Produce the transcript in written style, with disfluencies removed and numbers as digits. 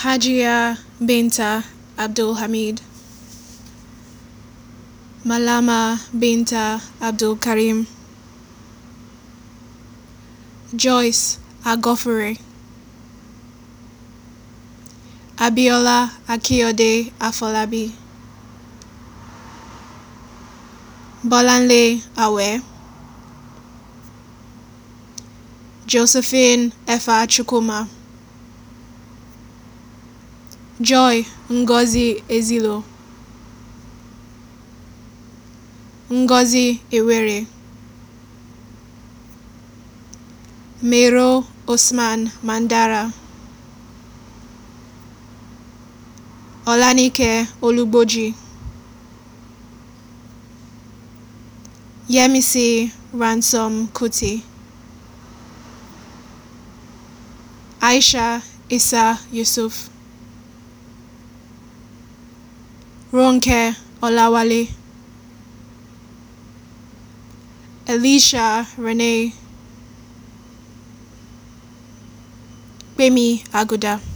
Hajia Binta Abdul Hamid, Malama Binta Abdul Karim, Joyce Agofure, Abiola Akiyode Afolabi, Bolanle Awe, Josephine Efa Chukuma, Joy Ngozi Ezilo, Ngozi Ewere, Mero Osman Mandara, Olanike Olugboji, Yemisi Ransom Kuti, Aisha Issa Yusuf, Ronke Olawale, Elisha Renee, Bemi Aguda.